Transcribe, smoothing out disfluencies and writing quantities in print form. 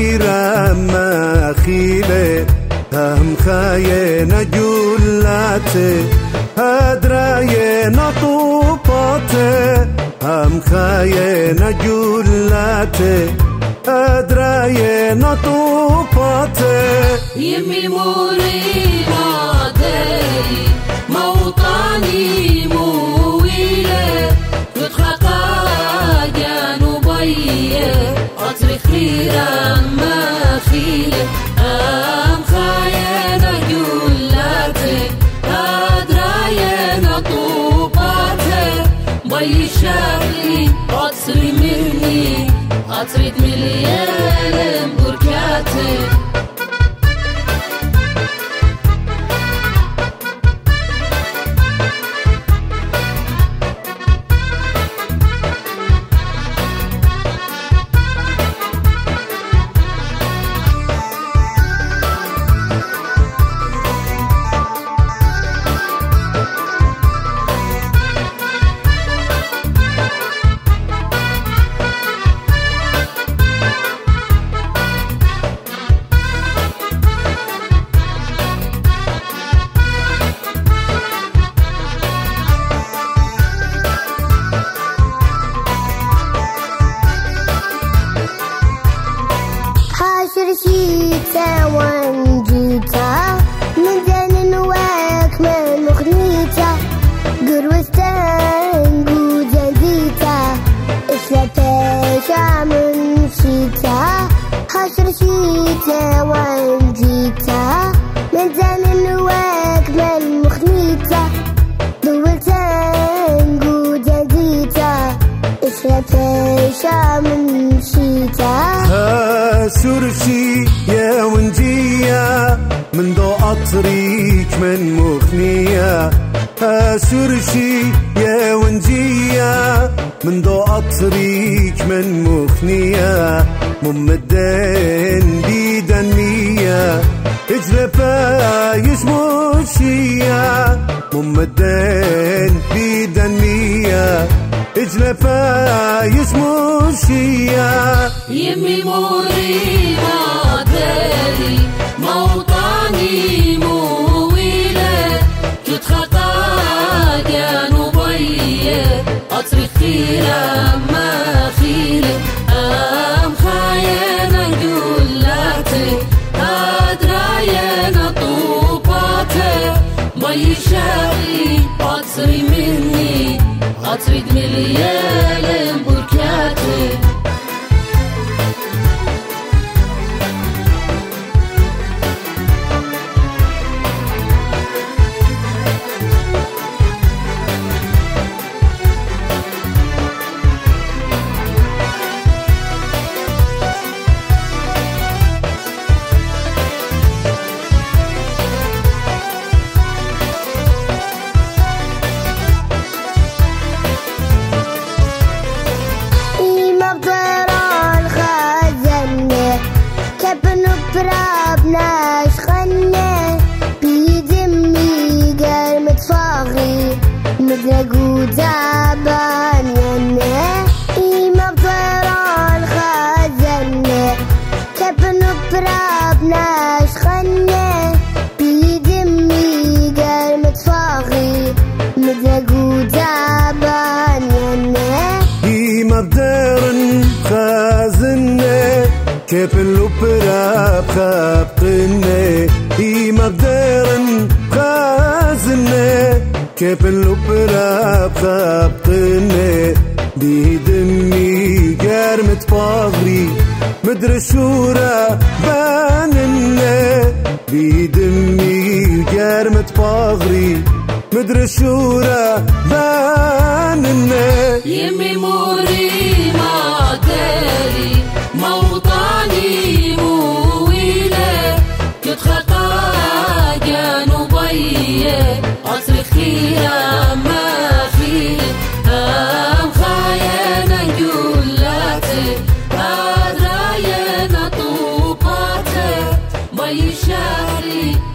خيرا ما خيله هم خاينا جولاته هدراينا طوباته هم خاينا جولاته هدراينا طوباته يمي موري نادري موطني مويله تتحقق جنوبيه أطري خيرا ما خيله أم خاينا جولاتك أدراينا طوباتك بي شهري أطري مني أطرد مليان بركاتك شرشيتا وانجيتا من زين نواك من مخنيتا قروستان قوزا زيتا إسلاتيشا من شيتا شرشيتا وانجيتا من زين نواك من مخنيتا قروستان قوزا زيتا إسلاتيشا من شيتا سرشي يا ونجية من ضو أطريك من مخنية سرشي يا ونجية من ضو أطريك من مخنية ممدين بيدنية اجلفا يشموشية ممدين بيدنية اجلفا يشموشية يمي موري نادري موطني مويله تتخطى جنوبيه أطري خيرا ما خيله أم خاينا جولاتك أدراينا طوباتك بي شهري أطري مني أطرد مليان بركاتك برابناش خنة بيدمي قرمت فاغي مدرقو زعبان ينه إيما بطيران خازنة كبنو برابناش خنة بيدمي قرمت فاغي مدرقو زعبان ينه إيما بدارن خازنة كيف اللبرا بخابقني إيما بدارن خازنة كيف اللبرا بخابقني دي دمي قرمت فاغري مدر شورا بانني دي دمي قرمت فاغري مدر شورا بانني يمي موري نادري موطني مويله تتخطى جنوبيه أطري خيرا ما خيله أم خاينا جولاتك أدراينا طوباتك بي شهري